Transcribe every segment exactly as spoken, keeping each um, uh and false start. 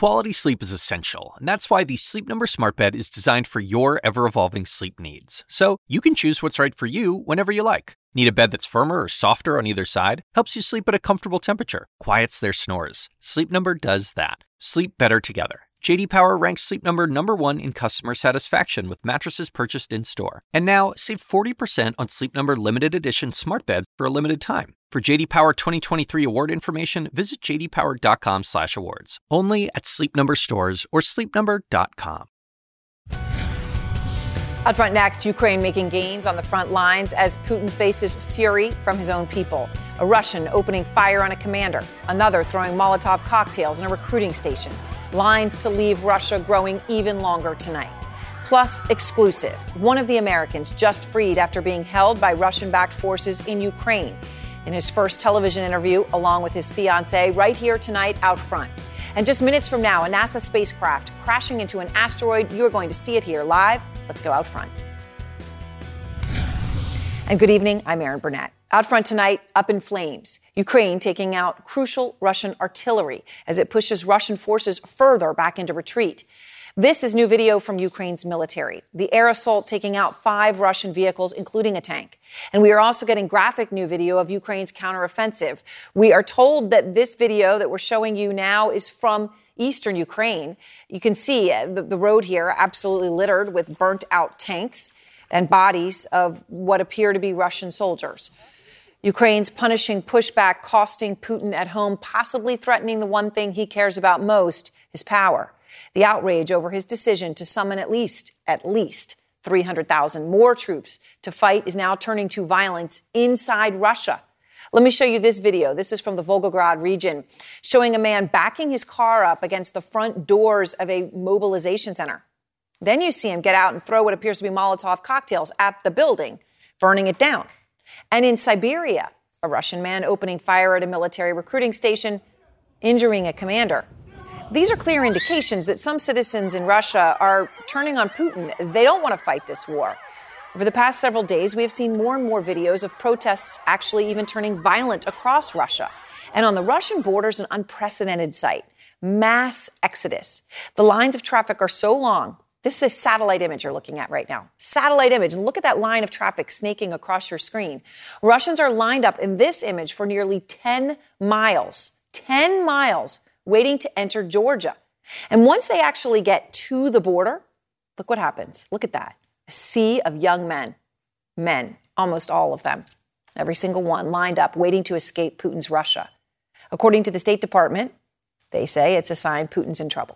Quality sleep is essential, and that's why the Sleep Number Smart Bed is designed for your ever-evolving sleep needs. So you can choose what's right for you whenever you like. Need a bed that's firmer or softer on either side? Helps you sleep at a comfortable temperature. Quiets their snores. Sleep Number does that. Sleep better together. J D Power ranks Sleep Number number one in customer satisfaction with mattresses purchased in-store. And now, save forty percent on Sleep Number limited edition smart beds for a limited time. For J D Power twenty twenty-three award information, visit j d power dot com slash awards. Only at Sleep Number stores or sleep number dot com. Out front next, Ukraine making gains on the front lines as Putin faces fury from his own people. A Russian opening fire on a commander, another throwing Molotov cocktails in a recruiting station. Lines to leave Russia growing even longer tonight. Plus, exclusive. One of the Americans just freed after being held by Russian-backed forces in Ukraine. In his first television interview, along with his fiancée, right here tonight out front. And just minutes from now, a NASA spacecraft crashing into an asteroid. You're going to see it here live. Let's go out front. And good evening, I'm Erin Burnett. Out front tonight, up in flames. Ukraine taking out crucial Russian artillery as it pushes Russian forces further back into retreat. This is new video from Ukraine's military. The air assault taking out five Russian vehicles, including a tank. And we are also getting graphic new video of Ukraine's counteroffensive. We are told that this video that we're showing you now is from eastern Ukraine. You can see the, the road here absolutely littered with burnt out tanks and bodies of what appear to be Russian soldiers. Ukraine's punishing pushback costing Putin at home, possibly threatening the one thing he cares about most, his power. The outrage over his decision to summon at least, at least three hundred thousand more troops to fight is now turning to violence inside Russia. Let me show you this video. This is from the Volgograd region, showing a man backing his car up against the front doors of a mobilization center. Then you see him get out and throw what appears to be Molotov cocktails at the building, burning it down. And in Siberia, a Russian man opening fire at a military recruiting station, injuring a commander. These are clear indications that some citizens in Russia are turning on Putin. They don't want to fight this war. Over the past several days, we have seen more and more videos of protests actually even turning violent across Russia. And on the Russian borders, an unprecedented sight. Mass exodus. The lines of traffic are so long. This is a satellite image you're looking at right now. Satellite image. And look at that line of traffic snaking across your screen. Russians are lined up in this image for nearly ten miles. ten miles waiting to enter Georgia. And once they actually get to the border, look what happens. Look at that. A sea of young men. Men. Almost all of them. Every single one lined up waiting to escape Putin's Russia. According to the State Department, they say it's a sign Putin's in trouble.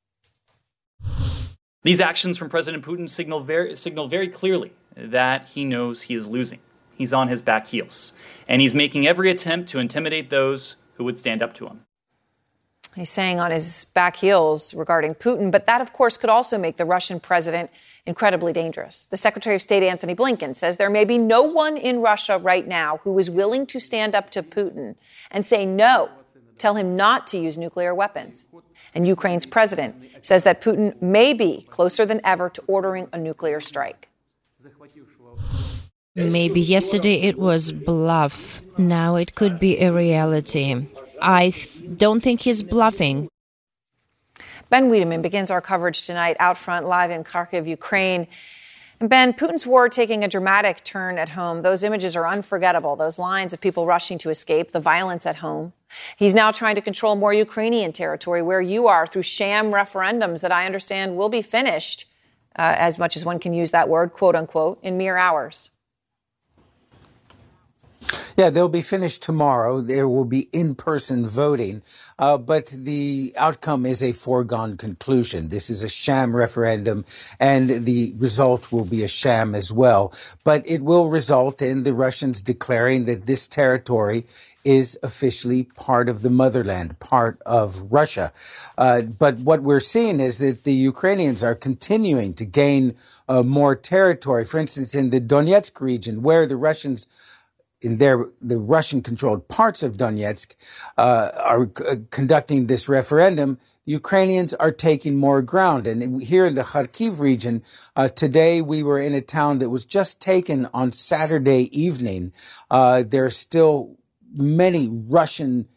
These actions from President Putin signal very, signal very clearly that he knows he is losing. He's on his back heels, and he's making every attempt to intimidate those who would stand up to him. He's saying on his back heels regarding Putin, but that, of course, could also make the Russian president incredibly dangerous. The Secretary of State, Antony Blinken, says there may be no one in Russia right now who is willing to stand up to Putin and say no, tell him not to use nuclear weapons. And Ukraine's president says that Putin may be closer than ever to ordering a nuclear strike. Maybe yesterday it was bluff. Now it could be a reality. I th- don't think he's bluffing. Ben Wiedemann begins our coverage tonight out front live in Kharkiv, Ukraine. And Ben, Putin's war taking a dramatic turn at home. Those images are unforgettable. Those lines of people rushing to escape, the violence at home. He's now trying to control more Ukrainian territory where you are through sham referendums that I understand will be finished, uh, as much as one can use that word, quote unquote, in mere hours. Yeah, they'll be finished tomorrow. There will be in-person voting, uh, but the outcome is a foregone conclusion. This is a sham referendum, and the result will be a sham as well. But it will result in the Russians declaring that this territory is officially part of the motherland, part of Russia. Uh, but what we're seeing is that the Ukrainians are continuing to gain uh, more territory. For instance, in the Donetsk region, where the Russians in their the Russian-controlled parts of Donetsk uh, are uh, conducting this referendum, the Ukrainians are taking more ground. And here in the Kharkiv region, uh, today we were in a town that was just taken on Saturday evening. Uh, there are still many Russian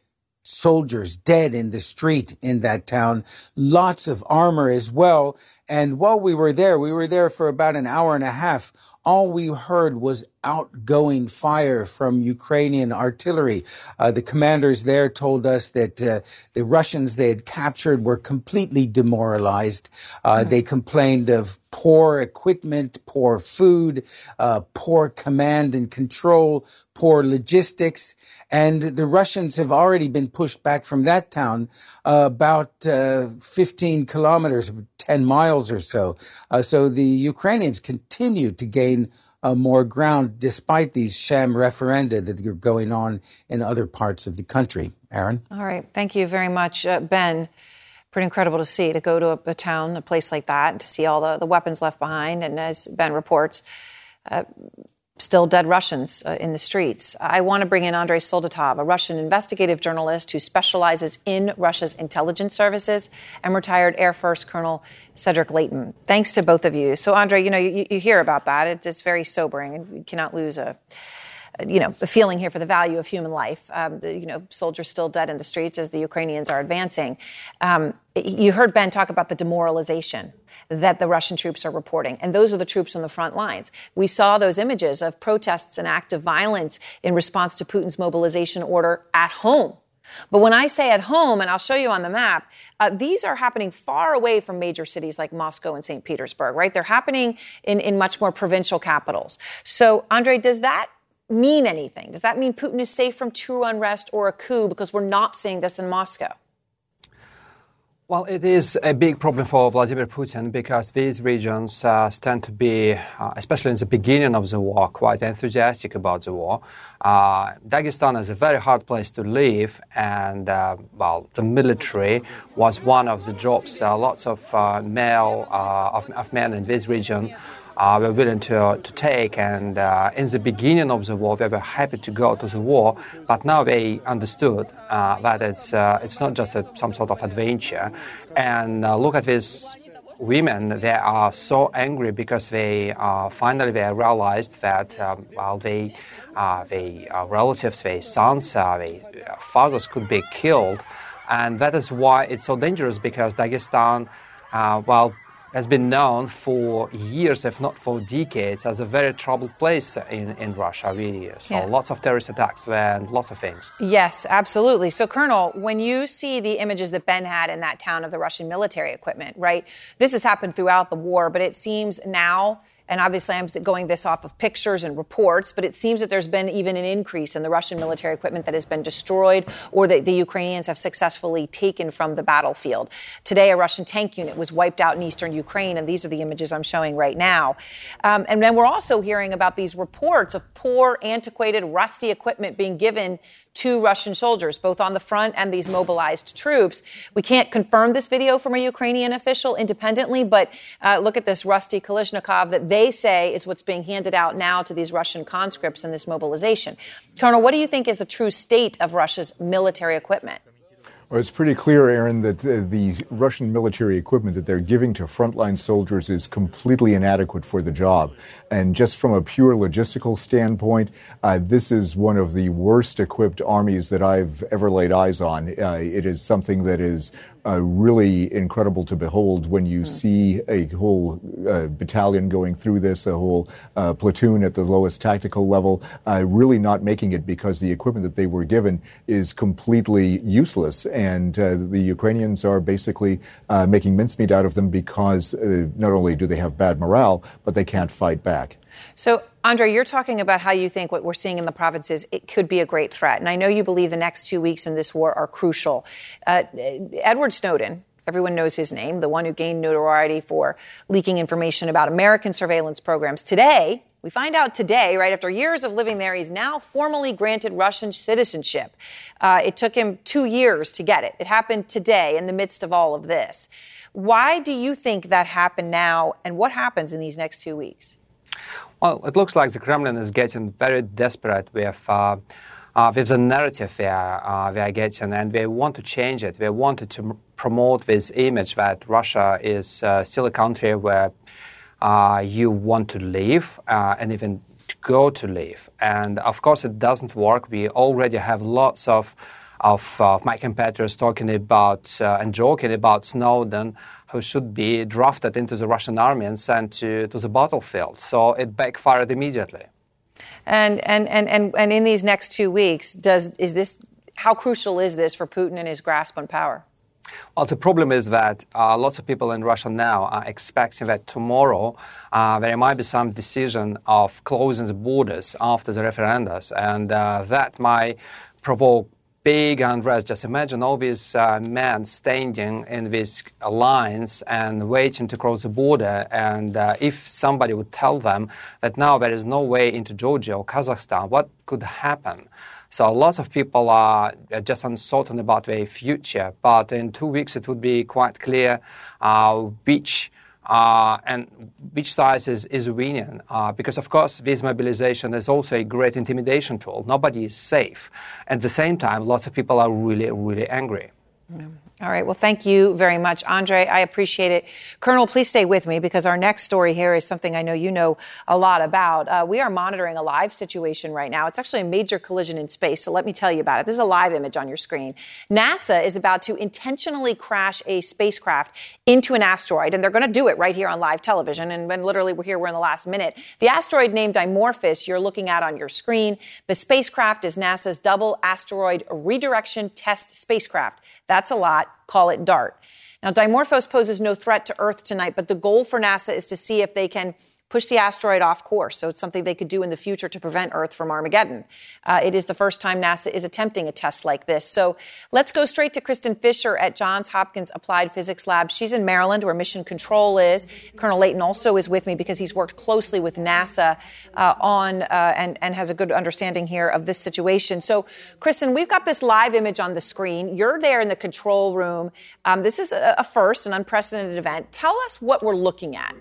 soldiers dead in the street in that town, lots of armor as well. And while we were there, we were there for about an hour and a half. All we heard was outgoing fire from Ukrainian artillery. Uh, the commanders there told us that uh, the Russians they had captured were completely demoralized. Uh, mm-hmm. They complained of poor equipment, poor food, uh, poor command and control, poor logistics. And the Russians have already been pushed back from that town uh, about uh, fifteen kilometers, ten miles or so. Uh, so the Ukrainians continue to gain uh, more ground despite these sham referenda that are going on in other parts of the country. Aaron? All right. Thank you very much, uh, Ben. Pretty incredible to see, to go to a, a town, a place like that, and to see all the, the weapons left behind. And as Ben reports, uh, still dead Russians uh, in the streets. I want to bring in Andrei Soldatov, a Russian investigative journalist who specializes in Russia's intelligence services, and retired Air Force Colonel Cedric Leighton. Thanks to both of you. So, Andrei, you know, you, you hear about that. It's, it's very sobering, and you cannot lose a, you know, the feeling here for the value of human life. Um, the, you know, soldiers still dead in the streets as the Ukrainians are advancing. Um, you heard Ben talk about the demoralization that the Russian troops are reporting. And those are the troops on the front lines. We saw those images of protests and active violence in response to Putin's mobilization order at home. But when I say at home, and I'll show you on the map, uh, these are happening far away from major cities like Moscow and Saint Petersburg, right? They're happening in, in much more provincial capitals. So, Andrei, does that mean anything? Does that mean Putin is safe from true unrest or a coup, because we're not seeing this in Moscow? Well, it is a big problem for Vladimir Putin because these regions uh, tend to be, uh, especially in the beginning of the war, quite enthusiastic about the war. Uh, Dagestan is a very hard place to live, and, uh, well, the military was one of the jobs uh, lots of uh, male, uh, of, of men in this region Uh, were willing to, to take, and uh, in the beginning of the war, they were happy to go to the war, but now they understood uh, that it's uh, it's not just a, some sort of adventure. And uh, look at these women; they are so angry because they uh, finally they realized that um, well, they, uh, they uh, relatives, their sons, uh, their fathers could be killed, and that is why it's so dangerous, because Dagestan, uh, well. has been known for years, if not for decades, as a very troubled place in, in Russia, really. So yeah. Lots of terrorist attacks and lots of things. Yes, absolutely. So, Colonel, when you see the images that Ben had in that town of the Russian military equipment, right, this has happened throughout the war, but it seems now, and obviously I'm going this off of pictures and reports, but it seems that there's been even an increase in the Russian military equipment that has been destroyed or that the Ukrainians have successfully taken from the battlefield. Today, a Russian tank unit was wiped out in eastern Ukraine, and these are the images I'm showing right now. Um, and then we're also hearing about these reports of poor, antiquated, rusty equipment being given to Russian soldiers, both on the front and these mobilized troops. We can't confirm this video from a Ukrainian official independently, but uh, look at this rusty Kalashnikov that they say is what's being handed out now to these Russian conscripts in this mobilization. Colonel, what do you think is the true state of Russia's military equipment? Well, it's pretty clear, Aaron, that the, the Russian military equipment that they're giving to frontline soldiers is completely inadequate for the job. And just from a pure logistical standpoint, uh, this is one of the worst equipped armies that I've ever laid eyes on. Uh, it is something that is uh, really incredible to behold when you mm. see a whole uh, battalion going through this, a whole uh, platoon at the lowest tactical level, uh, really not making it because the equipment that they were given is completely useless. And uh, the Ukrainians are basically uh, making mincemeat out of them because uh, not only do they have bad morale, but they can't fight back. So, Andrei, you're talking about how you think what we're seeing in the provinces, it could be a great threat. And I know you believe the next two weeks in this war are crucial. Uh, Edward Snowden, everyone knows his name, the one who gained notoriety for leaking information about American surveillance programs. Today, we find out today, right after years of living there, he's now formally granted Russian citizenship. Uh, it took him two years to get it. It happened today in the midst of all of this. Why do you think that happened now, and what happens in these next two weeks? Well, it looks like the Kremlin is getting very desperate with uh, uh, with the narrative they are, uh, they are getting, and they want to change it. They wanted to m- promote this image that Russia is uh, still a country where uh, you want to live uh, and even to go to live. And of course, it doesn't work. We already have lots of of, uh, of my competitors talking about uh, and joking about Snowden, who should be drafted into the Russian army and sent to, to the battlefield. So it backfired immediately. And and, and, and and in these next two weeks, does is this how crucial is this for Putin and his grasp on power? Well, the problem is that uh, lots of people in Russia now are expecting that tomorrow uh, there might be some decision of closing the borders after the referendums, and uh, that might provoke big unrest. Just imagine all these uh, men standing in these lines and waiting to cross the border, and uh, if somebody would tell them that now there is no way into Georgia or Kazakhstan, what could happen? So lots of people are just uncertain about their future, but in two weeks it would be quite clear uh, which uh, and which side is, is winning. Uh, because, of course, this mobilization is also a great intimidation tool. Nobody is safe. At the same time, lots of people are really, really angry. Yeah. All right. Well, thank you very much, Andrei. I appreciate it. Colonel, please stay with me because our next story here is something I know you know a lot about. Uh, we are monitoring a live situation right now. It's actually a major collision in space. So let me tell you about it. This is a live image on your screen. NASA is about to intentionally crash a spacecraft into an asteroid, and they're going to do it right here on live television. And when literally we're here, we're in the last minute. The asteroid named Dimorphos you're looking at on your screen. The spacecraft is NASA's Double Asteroid Redirection Test Spacecraft. That's a lot. Call it DART. Now, Dimorphos poses no threat to Earth tonight, but the goal for NASA is to see if they can push the asteroid off course. So it's something they could do in the future to prevent Earth from Armageddon. Uh, it is the first time NASA is attempting a test like this. So let's go straight to Kristen Fisher at Johns Hopkins Applied Physics Lab. She's in Maryland, where Mission Control is. Colonel Leighton also is with me because he's worked closely with NASA uh, on uh, and, and has a good understanding here of this situation. So, Kristen, we've got this live image on the screen. You're there in the control room. Um, this is a, a first, an unprecedented event. Tell us what we're looking at.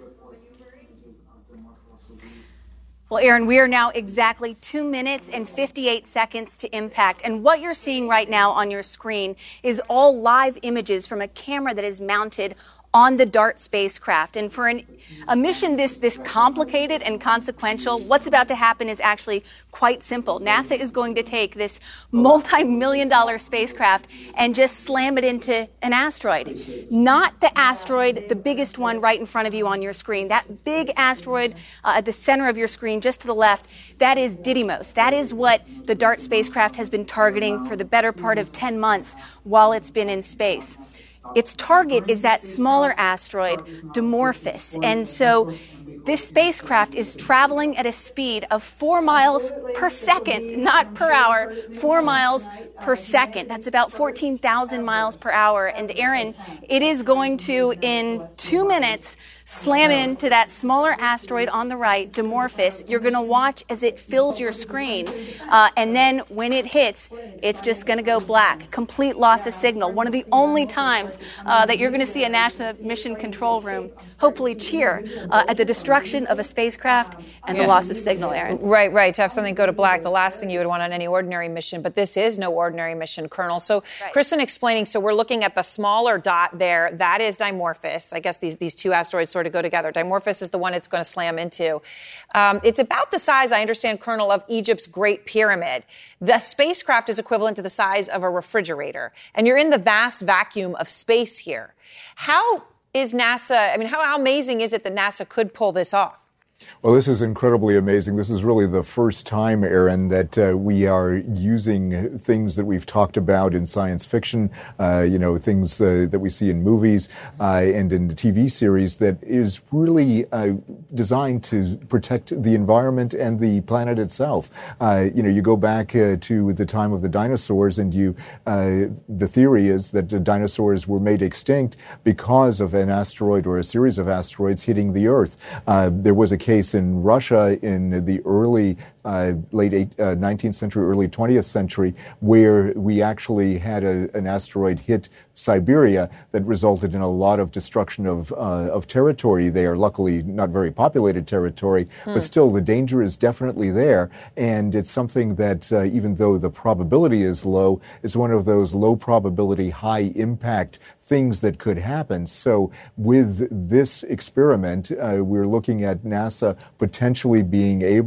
Well, Aaron, we are now exactly two minutes and fifty-eight seconds to impact. And what you're seeing right now on your screen is all live images from a camera that is mounted on the DART spacecraft. And for an, a mission this this complicated and consequential, what's about to happen is actually quite simple. NASA is going to take this multi-million dollar spacecraft and just slam it into an asteroid. Not the asteroid, the biggest one right in front of you on your screen. That big asteroid uh, at the center of your screen, just to the left, that is Didymos. That is what the DART spacecraft has been targeting for the better part of ten months while it's been in space. Its target is that smaller asteroid, Dimorphos. And so this spacecraft is traveling at a speed of four miles per second, not per hour, four miles per second. That's about fourteen thousand miles per hour. And Aaron, it is going to, in two minutes, slam into that smaller asteroid on the right, Dimorphos. You're going to watch as it fills your screen. Uh, and then when it hits, it's just going to go black. Complete loss of signal. One of the only times uh, that you're going to see a NASA mission control room hopefully cheer uh, at the destruction of a spacecraft and yeah. the loss of signal, Aaron. Right, right. To have something go to black, the last thing you would want on any ordinary mission. But this is no ordinary mission, Colonel. So, right. Kristen explaining, so we're looking at the smaller dot there. That is Dimorphos. I guess these, these two asteroids sort of go together. Dimorphos is the one it's going to slam into. Um, it's about the size, I understand, Colonel, of Egypt's Great Pyramid. The spacecraft is equivalent to the size of a refrigerator. And you're in the vast vacuum of space here. How is NASA, I mean, how, how amazing is it that NASA could pull this off? Well, this is incredibly amazing. This is really the first time, Aaron, that uh, we are using things that we've talked about in science fiction, uh, you know, things uh, that we see in movies uh, and in the T V series that is really uh, designed to protect the environment and the planet itself. Uh, you know, you go back uh, to the time of the dinosaurs, and you, uh, the theory is that the dinosaurs were made extinct because of an asteroid or a series of asteroids hitting the Earth. Uh, there was a case in Russia in the early, uh, late eight, uh, nineteenth century, early twentieth century, where we actually had a, an asteroid hit Siberia that resulted in a lot of destruction of uh, of territory there. Luckily, not very populated territory, mm. but still the danger is definitely there. And it's something that, uh, even though the probability is low, is one of those low probability, high impact things that could happen. So with this experiment, uh, we're looking at NASA potentially being able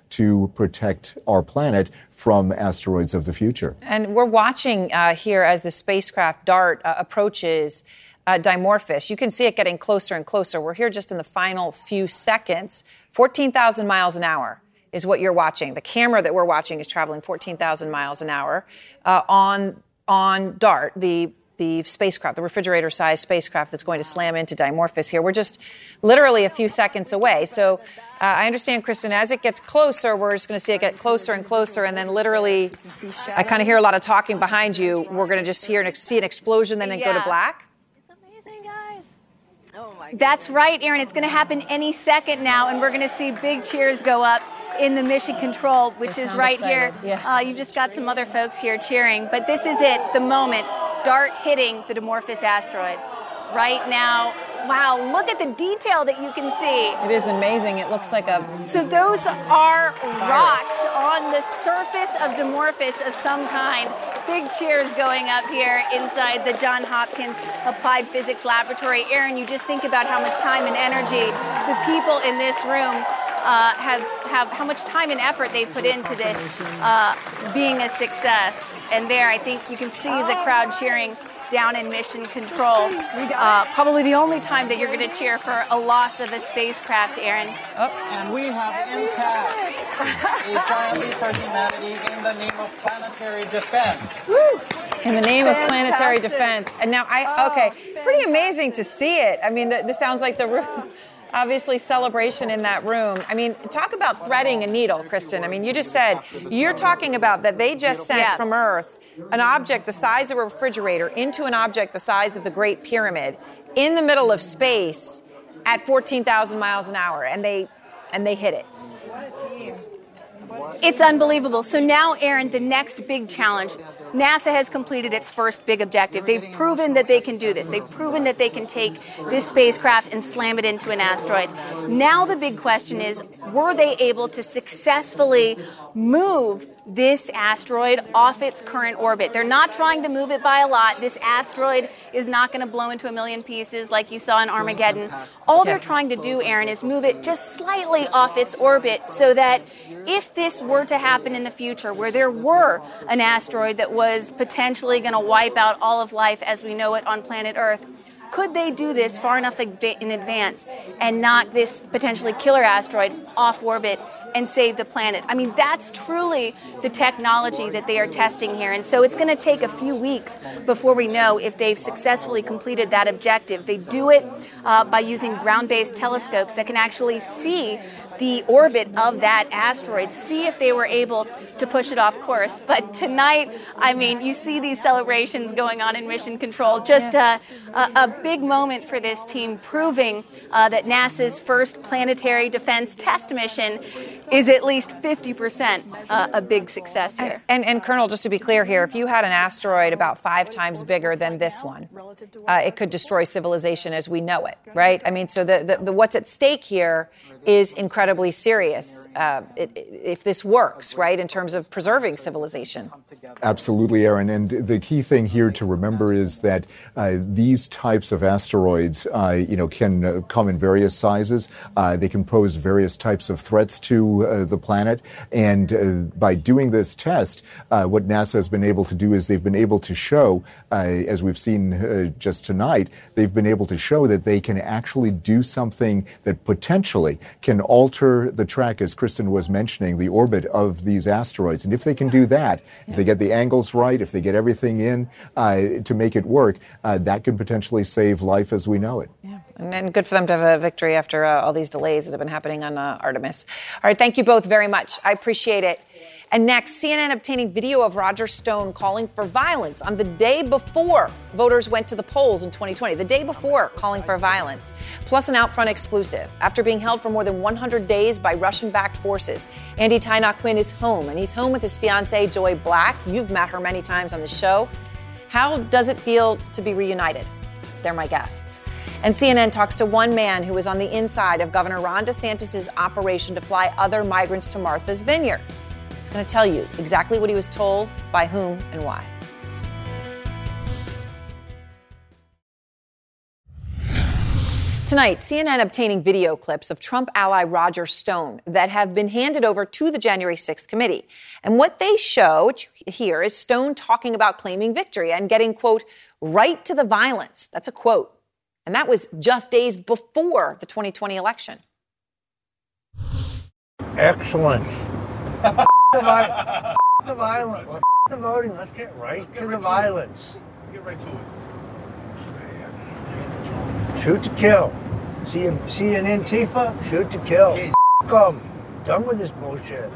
to protect our planet from asteroids of the future. And we're watching uh, here as the spacecraft DART uh, approaches uh, Dimorphos. You can see it getting closer and closer. We're here just in the final few seconds. fourteen thousand miles an hour is what you're watching. The camera that we're watching is traveling fourteen thousand miles an hour uh, on on DART, the the spacecraft, the refrigerator-sized spacecraft that's going to slam into Dimorphos here. We're just literally a few seconds away. So uh, I understand, Kristen, as it gets closer, we're just going to see it get closer and closer, and then literally, I kind of hear a lot of talking behind you. We're going to just hear an, see an explosion, then it yeah. go to black. That's right, Aaron. It's going to happen any second now, and we're going to see big cheers go up in the mission control, which They is sound right excited. here. Yeah. Uh, you've just got some other folks here cheering, but this is it, the moment. DART hitting the Dimorphos asteroid. Right now, wow, look at the detail that you can see. It is amazing. It looks like a... So those are rocks on the surface of Dimorphos of some kind. Big cheers going up here inside the Johns Hopkins Applied Physics Laboratory. Aaron, you just think about how much time and energy the people in this room uh, have, have, how much time and effort they've put into this uh, being a success. And there, I think you can see the crowd cheering down in mission control. Uh, probably the only time that you're going to cheer for a loss of a spacecraft, Aaron. Oh, and we have impact. A giant leap for humanity in the name of planetary defense. Woo. In the name of planetary defense. And now, I okay, pretty amazing to see it. I mean, this sounds like the room. Obviously, celebration in that room. I mean, talk about threading a needle, Kristen. I mean, you just said, you're talking about that they just sent Yeah. from Earth an object the size of a refrigerator into an object the size of the Great Pyramid in the middle of space at fourteen thousand miles an hour, and they and they hit it. It's unbelievable. So now, Aaron, the next big challenge. NASA has completed its first big objective. They've proven that they can do this. They've proven that they can take this spacecraft and slam it into an asteroid. Now the big question is, were they able to successfully move this asteroid off its current orbit? They're not trying to move it by a lot. This asteroid is not going to blow into a million pieces like you saw in Armageddon. All they're trying to do, Aaron, is move it just slightly off its orbit so that if this were to happen in the future, where there were an asteroid that was potentially going to wipe out all of life as we know it on planet Earth, could they do this far enough in advance and knock this potentially killer asteroid off orbit and save the planet? I mean, that's truly the technology that they are testing here. And so it's going to take a few weeks before we know if they've successfully completed that objective. They do it uh, by using ground-based telescopes that can actually see the orbit of that asteroid, see if they were able to push it off course. But tonight, I mean, you see these celebrations going on in Mission Control. Just a, a, a big moment for this team, proving uh, that NASA's first planetary defense test mission is at least fifty percent uh, a big success here. And, and Colonel, just to be clear here, if you had an asteroid about five times bigger than this one, uh, it could destroy civilization as we know it, right? I mean, so the, the, the what's at stake here is incredibly serious uh, it, if this works, right, in terms of preserving civilization. Absolutely, Aaron. And the key thing here to remember is that uh, these types of asteroids, uh, you know, can uh, come in various sizes. Uh, they can pose various types of threats to uh, the planet. And uh, by doing this test, uh, what NASA has been able to do is they've been able to show, uh, as we've seen uh, just tonight, they've been able to show that they can actually do something that potentially can alter the track, as Kristen was mentioning, the orbit of these asteroids. And if they can do that, if they get the angles right, if they get everything in uh, to make it work, uh, that could potentially save life as we know it. Yeah. And, and good for them to have a victory after uh, all these delays that have been happening on uh, Artemis. All right, thank you both very much. I appreciate it. And next, C N N obtaining video of Roger Stone calling for violence on the day before voters went to the polls in twenty twenty, the day before calling for violence, plus an Outfront exclusive. After being held for more than one hundred days by Russian-backed forces, Andy Tynock Quinn is home, and he's home with his fiancée, Joy Black. You've met her many times on the show. How does it feel to be reunited? They're my guests. And C N N talks to one man who was on the inside of Governor Ron DeSantis' operation to fly other migrants to Martha's Vineyard. He's going to tell you exactly what he was told, by whom, and why. Tonight, C N N obtaining video clips of Trump ally Roger Stone that have been handed over to the January sixth committee. And what they show, which you hear, is Stone talking about claiming victory and getting, quote, right to the violence. That's a quote. And that was just days before the twenty twenty election. Excellent. F- the, vi- f- the violence. F- the voting. Let's get right Let's get to right the to violence. It. Let's get right to it. Shoot to kill. See, a, see an Antifa? Shoot to kill. F*** them. Done with this bullshit.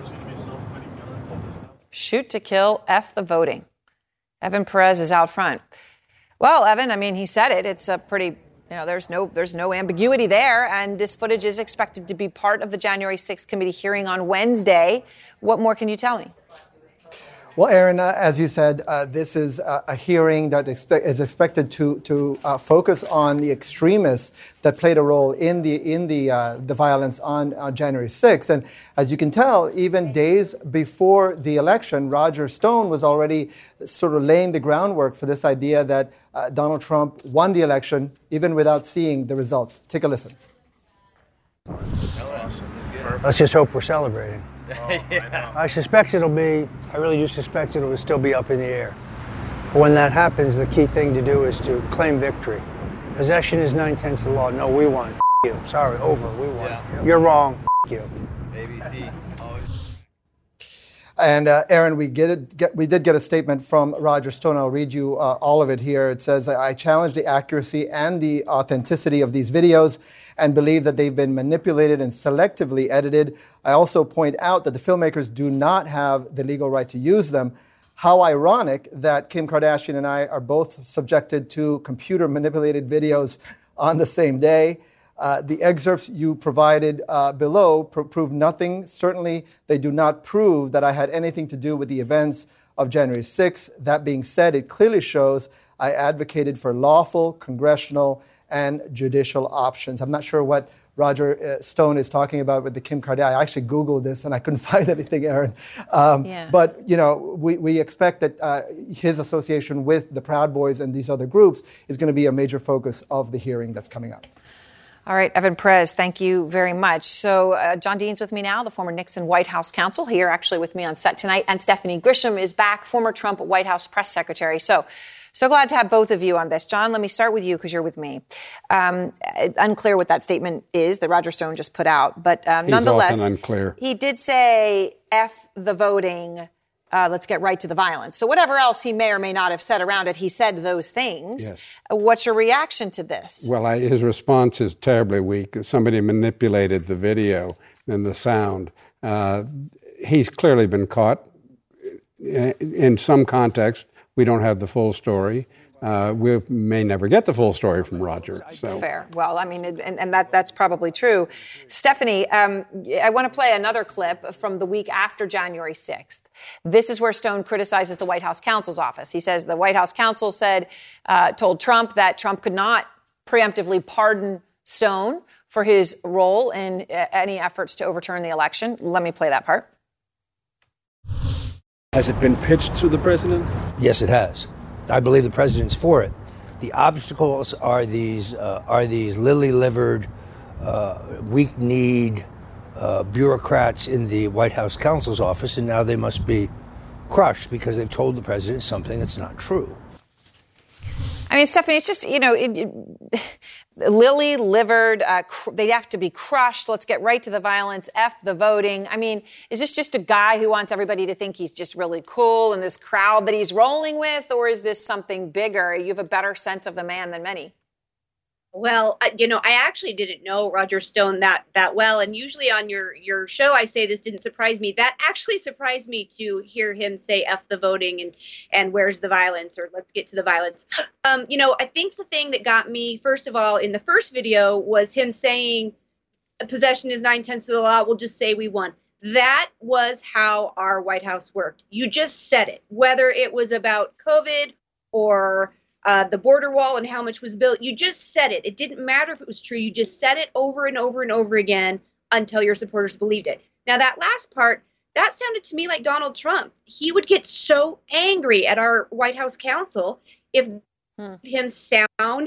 Shoot to kill, F the voting. Evan Perez is out front. Well, Evan, I mean, he said it. It's a pretty, you know, there's no there's no ambiguity there. And this footage is expected to be part of the January sixth committee hearing on Wednesday. What more can you tell me? Well, Aaron, uh, as you said, uh, this is a, a hearing that expe- is expected to to uh, focus on the extremists that played a role in the in the uh, the violence on, on January sixth. And as you can tell, even days before the election, Roger Stone was already sort of laying the groundwork for this idea that uh, Donald Trump won the election even without seeing the results. Take a listen. Let's just hope we're celebrating. Oh, yeah. I suspect it'll be, I really do suspect it'll still be up in the air. But when that happens, the key thing to do is to claim victory. Possession is nine-tenths of the law. No, we won. F*** you. Sorry, over. We won. Yeah. You're wrong. F*** you. A B C. Always. And uh, Aaron, we get it, get, we did get a statement from Roger Stone. I'll read you uh, all of it here. It says, I challenge the accuracy and the authenticity of these videos and believe that they've been manipulated and selectively edited. I also point out that the filmmakers do not have the legal right to use them. How ironic that Kim Kardashian and I are both subjected to computer manipulated videos on the same day. Uh, the excerpts you provided uh, below pr- prove nothing. Certainly, they do not prove that I had anything to do with the events of January sixth. That being said, it clearly shows I advocated for lawful congressional and judicial options. I'm not sure what Roger uh, Stone is talking about with the Kim Kardashian. I actually Googled this and I couldn't find anything, Aaron. Um, yeah. But, you know, we, we expect that uh, his association with the Proud Boys and these other groups is going to be a major focus of the hearing that's coming up. All right, Evan Perez, thank you very much. So uh, John Dean's with me now, the former Nixon White House counsel, here actually with me on set tonight. And Stephanie Grisham is back, former Trump White House press secretary. So So glad to have both of you on this. John, let me start with you because you're with me. Um, unclear what that statement is that Roger Stone just put out, but um, He's nonetheless, often unclear. He did say, F the voting, uh, let's get right to the violence. So whatever else he may or may not have said around it, he said those things. Yes. What's your reaction to this? Well, I, his response is terribly weak. Somebody manipulated the video and the sound. Uh, he's clearly been caught in some context. We don't have the full story. Uh, we may never get the full story from Roger. So. Fair. Well, I mean, and, and that that's probably true. Stephanie, um, I want to play another clip from the week after January sixth. This is where Stone criticizes the White House counsel's office. He says the White House counsel said, uh, told Trump that Trump could not preemptively pardon Stone for his role in uh, any efforts to overturn the election. Let me play that part. Has it been pitched to the president? Yes, it has. I believe the president's for it. The obstacles are these uh, are these lily-livered, uh, weak-kneed uh, bureaucrats in the White House counsel's office, and now they must be crushed because they've told the president something that's not true. I mean, Stephanie, it's just, you know, it, it, lily-livered, uh, cr- they'd have to be crushed. Let's get right to the violence, F the voting. I mean, is this just a guy who wants everybody to think he's just really cool and this crowd that he's rolling with, or is this something bigger? You have a better sense of the man than many. Well, you know, I actually didn't know Roger Stone that that well. And usually on your your show, I say this didn't surprise me. That actually surprised me to hear him say F the voting and and where's the violence, or let's get to the violence. Um, you know, I think the thing that got me, first of all, in the first video was him saying possession is nine tenths of the law. We'll just say we won. That was how our White House worked. You just said it, whether it was about COVID or Uh, the border wall and how much was built. You just said it. It didn't matter if it was true. You just said it over and over and over again until your supporters believed it. Now, that last part, that sounded to me like Donald Trump. He would get so angry at our White House counsel if hmm. him sound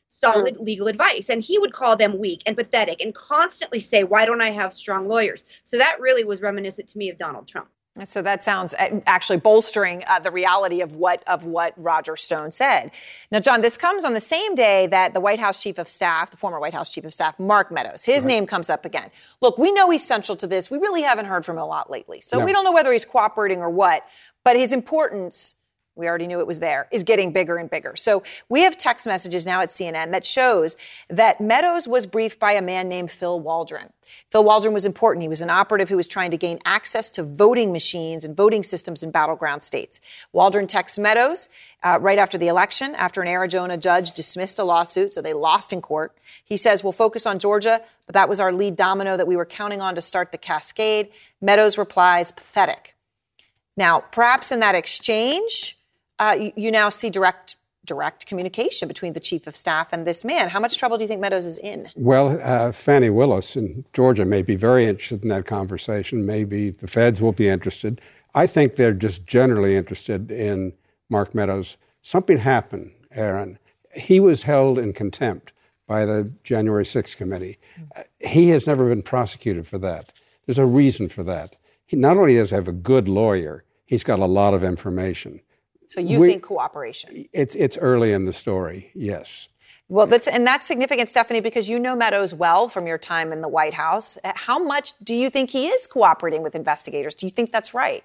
solid legal advice. And he would call them weak and pathetic and constantly say, why don't I have strong lawyers? So that really was reminiscent to me of Donald Trump. So that sounds actually bolstering uh, the reality of what of what Roger Stone said. Now, John, this comes on the same day that the White House Chief of Staff, the former White House Chief of Staff, Mark Meadows, his right. name comes up again. Look, we know he's central to this. We really haven't heard from him a lot lately. So no. we don't know whether he's cooperating or what, but his importance, we already knew it was there, is getting bigger and bigger. So we have text messages now at C N N that shows that Meadows was briefed by a man named Phil Waldron. Phil Waldron was important. He was an operative who was trying to gain access to voting machines and voting systems in battleground states. Waldron texts Meadows uh, right after the election, after an Arizona judge dismissed a lawsuit, so they lost in court. He says, we'll focus on Georgia, but that was our lead domino that we were counting on to start the cascade. Meadows replies, pathetic. Now, perhaps in that exchange, Uh, you, you now see direct direct communication between the chief of staff and this man. How much trouble do you think Meadows is in? Well, uh, Fannie Willis in Georgia may be very interested in that conversation. Maybe the feds will be interested. I think they're just generally interested in Mark Meadows. Something happened, Aaron. He was held in contempt by the January sixth committee. Mm-hmm. Uh, he has never been prosecuted for that. There's a reason for that. He not only does have a good lawyer, he's got a lot of information. So you we, think cooperation? It's it's early in the story, yes. Well, that's and that's significant, Stephanie, because you know Meadows well from your time in the White House. How much do you think he is cooperating with investigators? Do you think that's right?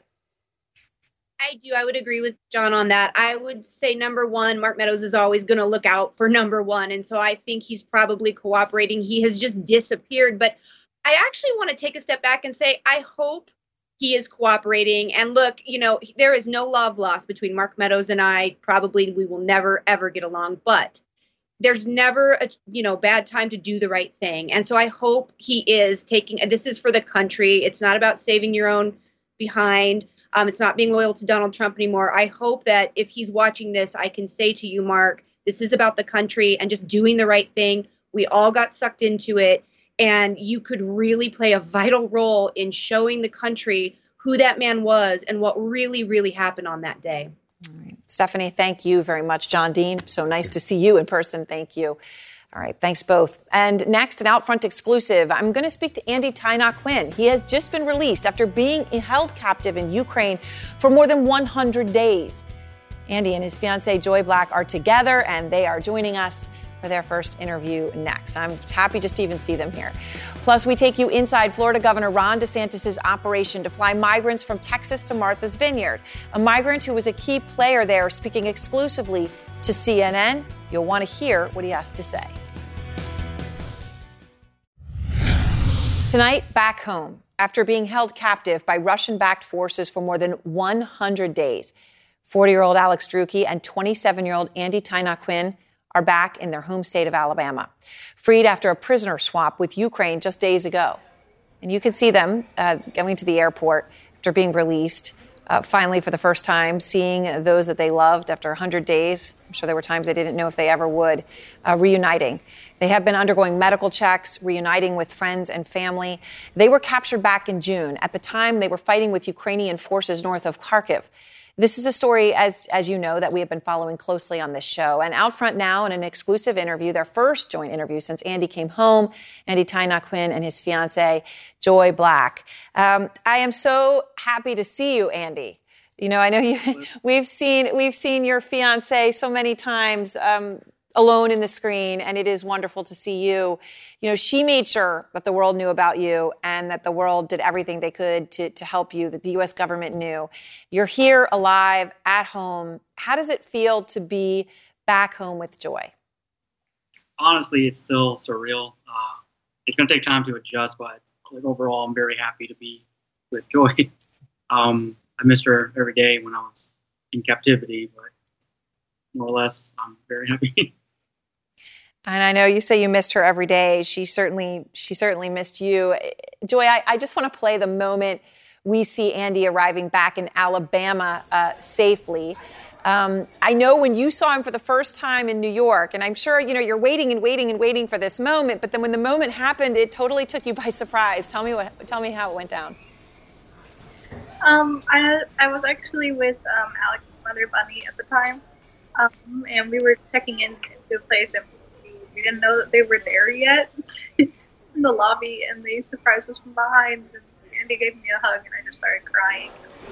I do. I would agree with John on that. I would say, number one, Mark Meadows is always going to look out for number one. And so I think he's probably cooperating. He has just disappeared. But I actually want to take a step back and say, I hope he is cooperating. And look, you know, there is no love lost between Mark Meadows and I. Probably we will never, ever get along. But there's never a, you know, bad time to do the right thing. And so I hope he is taking, and this is for the country. It's not about saving your own behind. Um, it's not being loyal to Donald Trump anymore. I hope that if he's watching this, I can say to you, Mark, this is about the country and just doing the right thing. We all got sucked into it. And you could really play a vital role in showing the country who that man was and what really, really happened on that day. All right. Stephanie, thank you very much. John Dean, so nice to see you in person. Thank you. All right, thanks both. And next, an Outfront exclusive. I'm going to speak to Andy Tyna-Quinn. He has just been released after being held captive in Ukraine for more than one hundred days. Andy and his fiancée, Joy Black, are together, and they are joining us for their first interview next. I'm happy just to even see them here. Plus, we take you inside Florida Governor Ron DeSantis' operation to fly migrants from Texas to Martha's Vineyard. A migrant who was a key player there, speaking exclusively to C N N. You'll want to hear what he has to say. Tonight, back home, after being held captive by Russian-backed forces for more than one hundred days, forty-year-old Alex Drueke and twenty-seven-year-old Andy Tyna-Quinn are back in their home state of Alabama, freed after a prisoner swap with Ukraine just days ago. And you can see them uh, going to the airport after being released, uh, finally for the first time, seeing those that they loved after one hundred days. I'm sure there were times they didn't know if they ever would, uh, reuniting. They have been undergoing medical checks, reuniting with friends and family. They were captured back in June. At the time, they were fighting with Ukrainian forces north of Kharkiv. This is a story, as as you know, that we have been following closely on this show. And out front now in an exclusive interview, their first joint interview since Andy came home, Andy Tyna-Quinn and his fiancée, Joy Black. Um, I am so happy to see you, Andy. You know, I know you. We've seen we've seen your fiancée so many times um, alone in the screen, and it is wonderful to see you. You know, she made sure that the world knew about you and that the world did everything they could to, to help you, that the U S government knew. You're here alive at home. How does it feel to be back home with Joy? Honestly, it's still surreal. Uh, it's going to take time to adjust, but like, overall, I'm very happy to be with Joy. um, I missed her every day when I was in captivity, but more or less, I'm very happy. And I know you say you missed her every day. She certainly, she certainly missed you. Joy, I, I just want to play the moment we see Andy arriving back in Alabama uh, safely. Um, I know when you saw him for the first time in New York, and I'm sure, you know, you're waiting and waiting and waiting for this moment, but then when the moment happened, it totally took you by surprise. Tell me what, tell me how it went down. Um, I, I was actually with um, Alex's mother, Bunny, at the time, um, and we were checking in into a place, and we we didn't know that they were there yet in the lobby, and they surprised us from behind. And Andy gave me a hug, and I just started crying.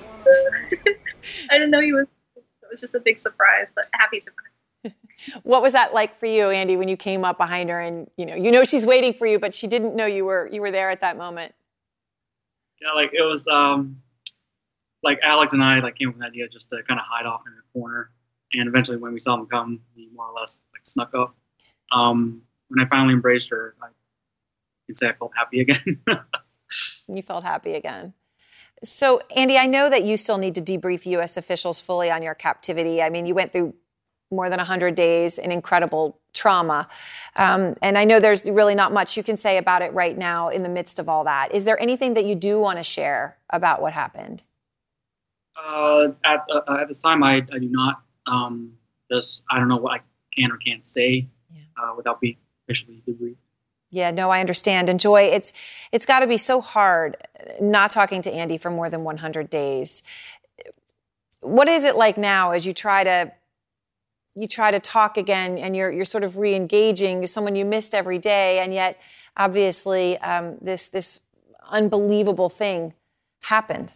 I didn't know he was. It was just a big surprise, but a happy surprise. What was that like for you, Andy, when you came up behind her and you know you know she's waiting for you, but she didn't know you were you were there at that moment? Yeah, like it was um, like Alex and I like came up with an idea just to kind of hide off in a corner, and eventually when we saw them come, we more or less like snuck up. Um, when I finally embraced her, I can say I felt happy again. You felt happy again. So, Andy, I know that you still need to debrief U S officials fully on your captivity. I mean, you went through more than one hundred days in incredible trauma. Um, and I know there's really not much you can say about it right now in the midst of all that. Is there anything that you do want to share about what happened? Uh, at, uh, at this time, I, I do not. Um, this, I don't know what I can or can't say yeah. uh, without being officially debriefed. Yeah, no, I understand. And Joy, it's it's got to be so hard not talking to Andy for more than one hundred days. What is it like now as you try to you try to talk again, and you're you're sort of re-engaging someone you missed every day, and yet obviously um, this this unbelievable thing happened?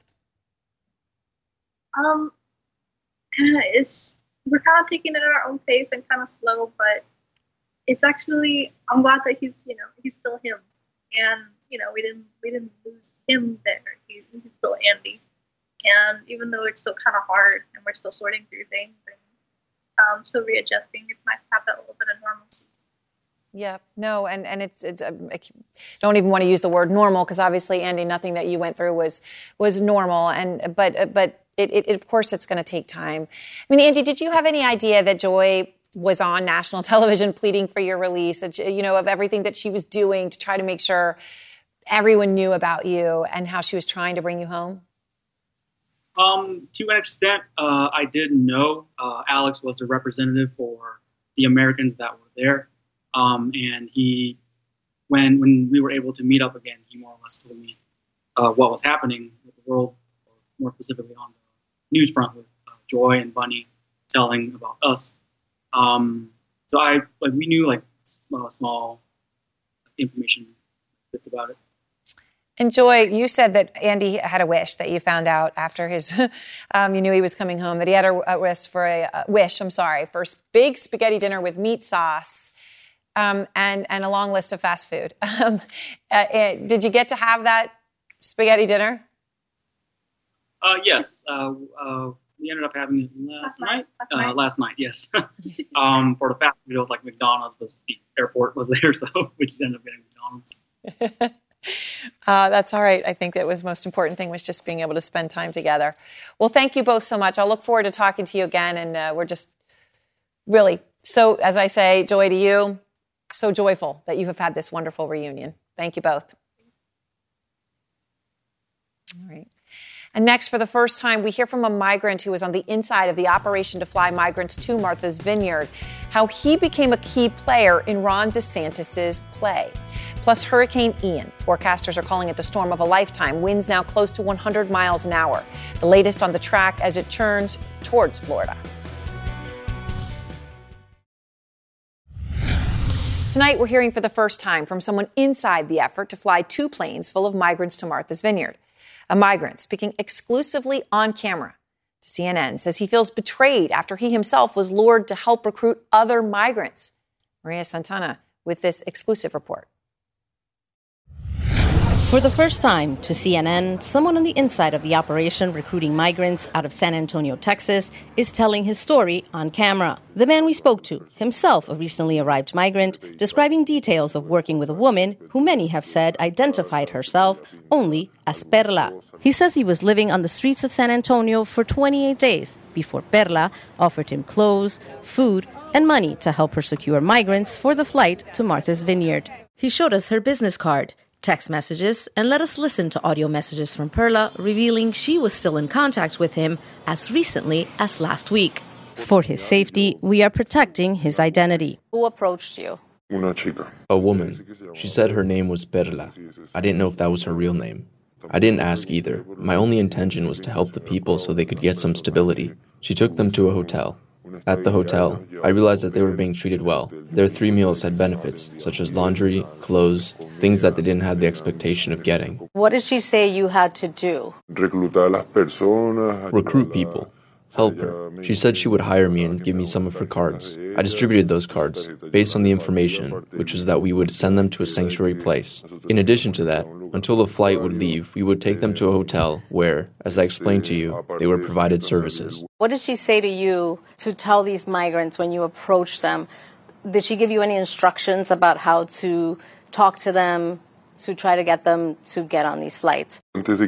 Um, it's we're kind of taking it at our own pace and kind of slow, but it's actually I'm glad that he's you know he's still him, and you know we didn't we didn't lose him there. He, he's still Andy, and even though it's still kind of hard and we're still sorting through things and um, still readjusting, it's nice to have that little bit of normalcy. Yeah, no, and and it's it's um, I don't even want to use the word normal because obviously, Andy, nothing that you went through was was normal, and but but it, it, it of course it's going to take time. I mean, Andy, did you have any idea that Joy was on national television pleading for your release? That, you know, of everything that she was doing to try to make sure everyone knew about you and how she was trying to bring you home? Um, to an extent, uh, I did know uh, Alex was the representative for the Americans that were there. Um, and he, when when we were able to meet up again, he more or less told me uh, what was happening with the world, or more specifically on the news front with uh, Joy and Bunny telling about us. Um, so I like we knew like small, small information bits about it. And Joy, you said that Andy had a wish that you found out after his, um, you knew he was coming home, that he had a, a wish for a, a wish. I'm sorry, for a big spaghetti dinner with meat sauce. Um, and, and a long list of fast food. Um, uh, did you get to have that spaghetti dinner? Uh, yes. Uh, uh, we ended up having it last night. Last night, uh, last night yes. um, for the fast food, it was like McDonald's, but the airport was there, so we just ended up getting McDonald's. uh, that's all right. I think that was the most important thing was just being able to spend time together. Well, thank you both so much. I'll look forward to talking to you again, and uh, we're just really, so as I say, Joy, to you, so joyful that you have had this wonderful reunion. Thank you both. All right. And next, for the first time, we hear from a migrant who was on the inside of the operation to fly migrants to Martha's Vineyard, how he became a key player in Ron DeSantis's play. Plus, Hurricane Ian. Forecasters are calling it the storm of a lifetime. Winds now close to one hundred miles an hour. The latest on the track as it turns towards Florida. Tonight, we're hearing for the first time from someone inside the effort to fly two planes full of migrants to Martha's Vineyard. A migrant speaking exclusively on camera to C N N says he feels betrayed after he himself was lured to help recruit other migrants. Maria Santana with this exclusive report. For the first time to C N N, someone on the inside of the operation recruiting migrants out of San Antonio, Texas, is telling his story on camera. The man we spoke to, himself a recently arrived migrant, describing details of working with a woman who many have said identified herself only as Perla. He says he was living on the streets of San Antonio for twenty-eight days before Perla offered him clothes, food, and money to help her secure migrants for the flight to Martha's Vineyard. He showed us her business card, text messages, and let us listen to audio messages from Perla revealing she was still in contact with him as recently as last week. For his safety, we are protecting his identity. Who approached you? A woman. She said her name was Perla. I didn't know if that was her real name. I didn't ask either. My only intention was to help the people so they could get some stability. She took them to a hotel. At the hotel, I realized that they were being treated well. Their three meals had benefits, such as laundry, clothes, things that they didn't have the expectation of getting. What did she say you had to do? Recruit people. Help her. She said she would hire me and give me some of her cards. I distributed those cards based on the information, which was that we would send them to a sanctuary place. In addition to that, until the flight would leave, we would take them to a hotel where, as I explained to you, they were provided services. What did she say to you to tell these migrants when you approached them? Did she give you any instructions about how to talk to them, to try to get them to get on these flights?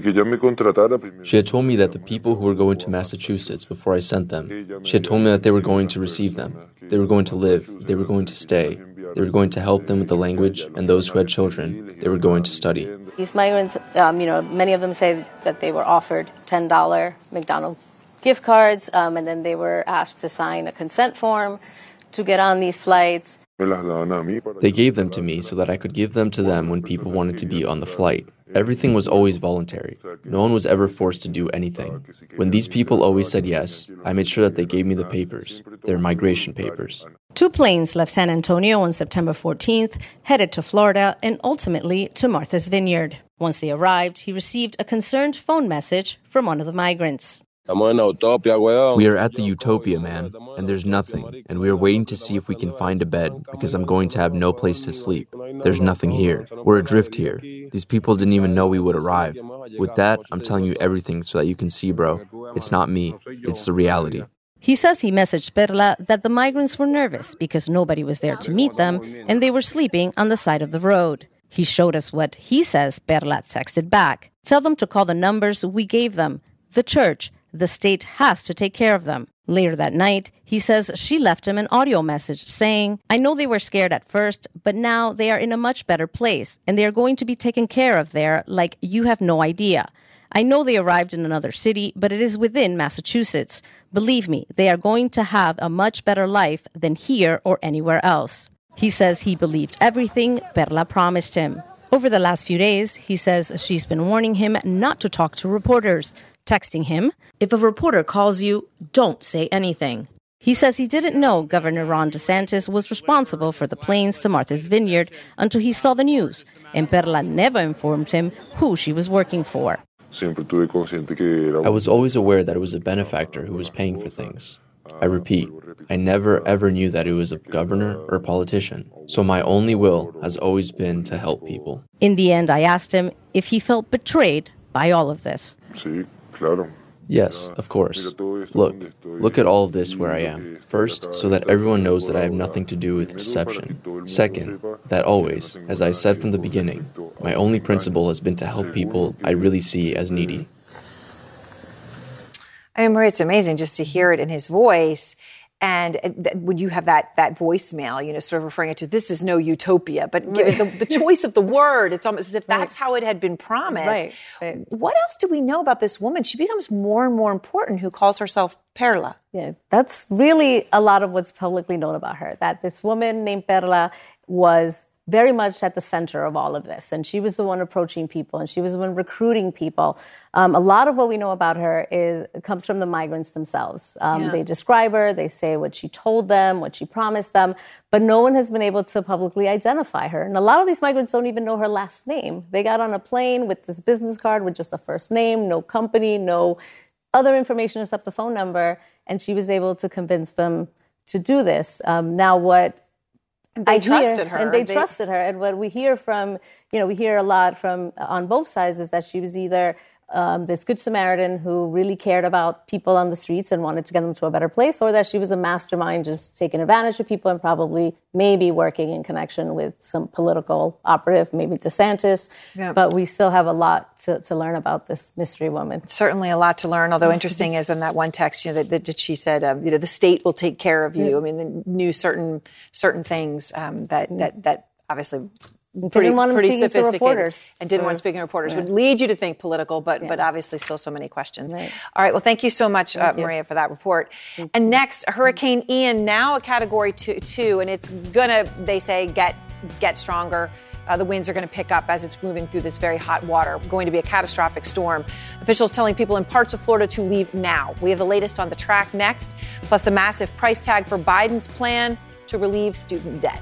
She had told me that the people who were going to Massachusetts before I sent them, she had told me that they were going to receive them. They were going to live. They were going to stay. They were going to help them with the language, and those who had children, they were going to study. These migrants, um, you know, many of them say that they were offered ten dollars McDonald's gift cards, um, and then they were asked to sign a consent form to get on these flights. They gave them to me so that I could give them to them when people wanted to be on the flight. Everything was always voluntary. No one was ever forced to do anything. When these people always said yes, I made sure that they gave me the papers, their migration papers. Two planes left San Antonio on September fourteenth, headed to Florida, and ultimately to Martha's Vineyard. Once they arrived, he received a concerned phone message from one of the migrants. We are at the Utopia, man, and there's nothing, and we are waiting to see if we can find a bed, because I'm going to have no place to sleep. There's nothing here. We're adrift here. These people didn't even know we would arrive. With that, I'm telling you everything so that you can see, bro. It's not me. It's the reality. He says he messaged Perla that the migrants were nervous because nobody was there to meet them, and they were sleeping on the side of the road. He showed us what he says Perla texted back. Tell them to call the numbers we gave them. The church. The state has to take care of them. Later that night, he says she left him an audio message saying, I know they were scared at first, but now they are in a much better place, and they are going to be taken care of there like you have no idea. I know they arrived in another city, but it is within Massachusetts. Believe me, they are going to have a much better life than here or anywhere else. He says he believed everything Perla promised him. Over the last few days, he says she's been warning him not to talk to reporters, texting him, if a reporter calls you, don't say anything. He says he didn't know Governor Ron DeSantis was responsible for the planes to Martha's Vineyard until he saw the news, and Perla never informed him who she was working for. I was always aware that it was a benefactor who was paying for things. I repeat, I never ever knew that it was a governor or a politician. So my only will has always been to help people. In the end, I asked him if he felt betrayed by all of this. Yes, of course. Look, look at all of this where I am. First, so that everyone knows that I have nothing to do with deception. Second, that always, as I said from the beginning, my only principle has been to help people I really see as needy. I mean, Maria, it's amazing just to hear it in his voice. And when you have that that voicemail, you know, sort of referring it to, this is no utopia, but right. the, the choice of the word, it's almost as if that's right. how it had been promised. Right. Right. What else do we know about this woman? She becomes more and more important, who calls herself Perla. Yeah, that's really a lot of what's publicly known about her, that this woman named Perla was very much at the center of all of this. And she was the one approaching people, and she was the one recruiting people. Um, a lot of what we know about her is comes from the migrants themselves. Um, yeah. They describe her, they say what she told them, what she promised them, but no one has been able to publicly identify her. And a lot of these migrants don't even know her last name. They got on a plane with this business card with just a first name, no company, no other information except the phone number, and she was able to convince them to do this. Um, now what They I trusted hear, her. And they, they trusted her. And what we hear from, you know, we hear a lot from on both sides is that she was either um, this Good Samaritan who really cared about people on the streets and wanted to get them to a better place, or that she was a mastermind just taking advantage of people and probably maybe working in connection with some political operative, maybe DeSantis. Yeah. But we still have a lot to, to learn about this mystery woman. Certainly a lot to learn, although interesting is in that one text, you know, that, that she said, um, you know, the state will take care of you. Yeah. I mean, they knew certain certain things um, that, that, that obviously... Pretty, didn't want pretty speaking sophisticated to reporters. And didn't or, want to speak to reporters. Yeah. Would lead you to think political, but yeah. but obviously still so many questions. Right. All right. Well, thank you so much, uh, you. Maria, for that report. Thank and you. next, Hurricane Ian, now a category two, two, and it's gonna, they say, get get stronger. uh, the winds are going to pick up as it's moving through this very hot water. Going to be a catastrophic storm. Officials telling people in parts of Florida to leave now. We have the latest on the track next, plus the massive price tag for Biden's plan to relieve student debt.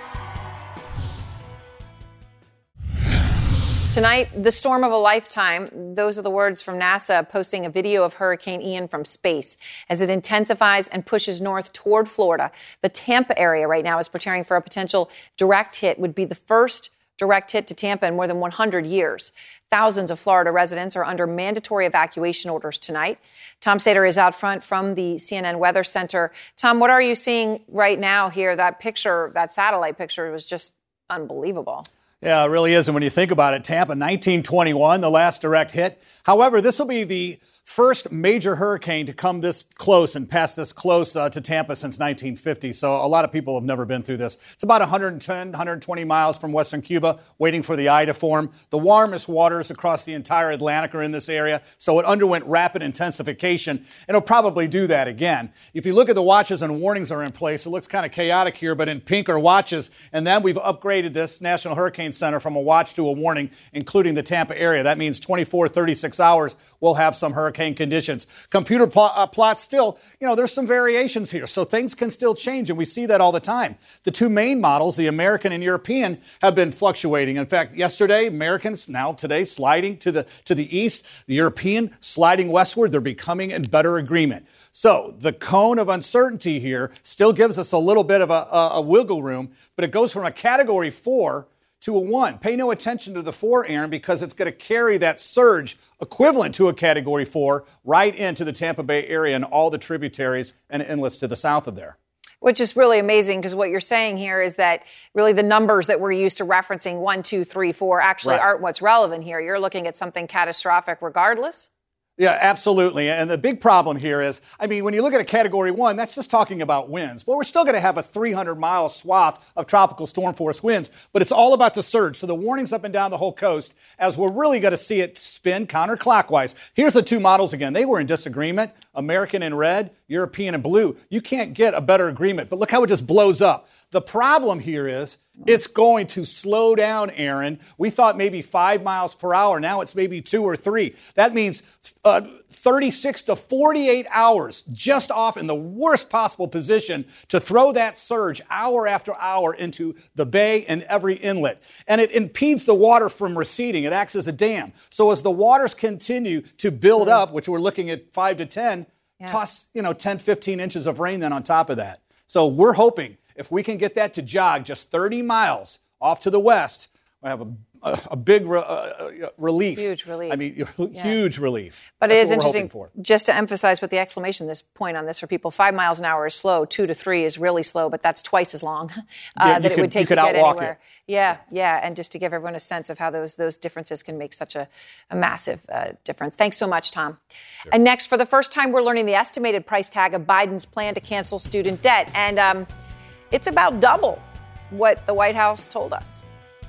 Tonight, the storm of a lifetime. Those are the words from NASA posting a video of Hurricane Ian from space. As it intensifies and pushes north toward Florida, the Tampa area right now is preparing for a potential direct hit. Would be the first direct hit to Tampa in more than one hundred years. Thousands of Florida residents are under mandatory evacuation orders tonight. Tom Sater is out front from the C N N Weather Center. Tom, what are you seeing right now here? That picture, that satellite picture was just unbelievable. Yeah, it really is. And when you think about it, Tampa, nineteen twenty-one, the last direct hit. However, this will be the first major hurricane to come this close and pass this close uh, to Tampa since nineteen fifty. So a lot of people have never been through this. It's about one hundred ten, one hundred twenty miles from western Cuba, waiting for the eye to form. The warmest waters across the entire Atlantic are in this area, so it underwent rapid intensification, and it'll probably do that again. If you look at the watches and warnings that are in place, it looks kind of chaotic here, but in pink are watches, and then we've upgraded this National Hurricane Center from a watch to a warning, including the Tampa area. That means twenty-four, thirty-six hours, we'll have some hurricane conditions. Computer pl- uh, plots still, you know, there's some variations here, so things can still change, and we see that all the time. The two main models, the American and European, have been fluctuating. In fact, yesterday, Americans, now today, sliding to the to the east, the European sliding westward. They're becoming in better agreement. So the cone of uncertainty here still gives us a little bit of a, a, a wiggle room, but it goes from a category four to a one. Pay no attention to the four, Aaron, because it's going to carry that surge equivalent to a category four right into the Tampa Bay area and all the tributaries and inlets to the south of there. Which is really amazing, because what you're saying here is that really the numbers that we're used to referencing, one, two, three, four, actually right. aren't what's relevant here. You're looking at something catastrophic regardless. Yeah, absolutely. And the big problem here is, I mean, when you look at a category one, that's just talking about winds. But we're still going to have a three hundred mile swath of tropical storm force winds. But it's all about the surge. So the warnings up and down the whole coast, as we're really going to see it spin counterclockwise. Here's the two models again. They were in disagreement. American in red, European in blue. You can't get a better agreement. But look how it just blows up. The problem here is it's going to slow down, Aaron. We thought maybe five miles per hour. Now it's maybe two or three. That means uh, thirty-six to forty-eight hours just off in the worst possible position to throw that surge hour after hour into the bay and every inlet. And it impedes the water from receding. It acts as a dam. So as the waters continue to build up, which we're looking at five to ten, yeah. toss, you know, ten, fifteen inches of rain then on top of that. So we're hoping if we can get that to jog just thirty miles off to the west, we have a, a, a big re, uh, relief. Huge relief. I mean, yeah. huge relief. But That's it is interesting, for. just to emphasize with the exclamation this point on this for people, five miles an hour is slow, two to three is really slow, but that's twice as long uh, yeah, that it could, would take to get anywhere. It. Yeah, yeah, and just to give everyone a sense of how those those differences can make such a, a massive uh, difference. Thanks so much, Tom. Sure. And next, for the first time, we're learning the estimated price tag of Biden's plan to cancel student debt. And um, it's about double what the White House told us.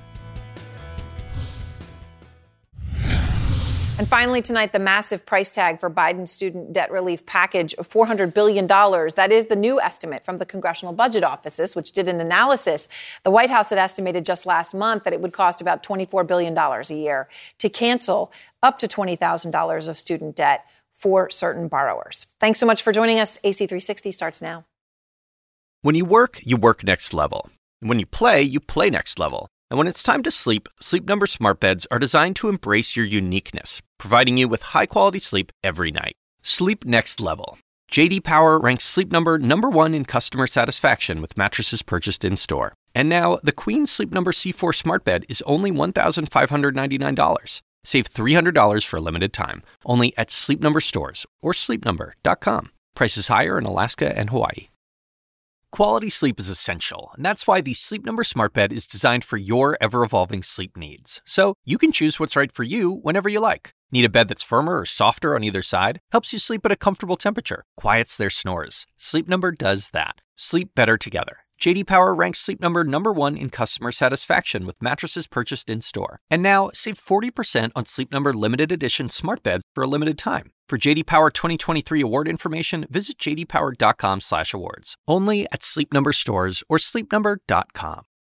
And finally tonight, the massive price tag for Biden's student debt relief package of four hundred billion dollars. That is the new estimate from the Congressional Budget Office, which did an analysis. The White House had estimated just last month that it would cost about twenty-four billion dollars a year to cancel up to twenty thousand dollars of student debt for certain borrowers. Thanks so much for joining us. A C three sixty starts now. When you work, you work next level. And when you play, you play next level. And when it's time to sleep, Sleep Number smart beds are designed to embrace your uniqueness, providing you with high-quality sleep every night. Sleep next level. J D Power ranks Sleep Number number one in customer satisfaction with mattresses purchased in-store. And now, the Queen Sleep Number C four smart bed is only one thousand five hundred ninety-nine dollars. Save three hundred dollars for a limited time, only at Sleep Number stores or sleep number dot com. Prices higher in Alaska and Hawaii. Quality sleep is essential, and that's why the Sleep Number smart bed is designed for your ever-evolving sleep needs. So you can choose what's right for you whenever you like. Need a bed that's firmer or softer on either side? Helps you sleep at a comfortable temperature. Quiets their snores. Sleep Number does that. Sleep better together. J D Power ranks Sleep Number number one in customer satisfaction with mattresses purchased in-store. And now, save forty percent on Sleep Number limited edition smart beds for a limited time. For J D Power twenty twenty-three award information, visit j d power dot com slash awards. Only at Sleep Number stores or sleep number dot com.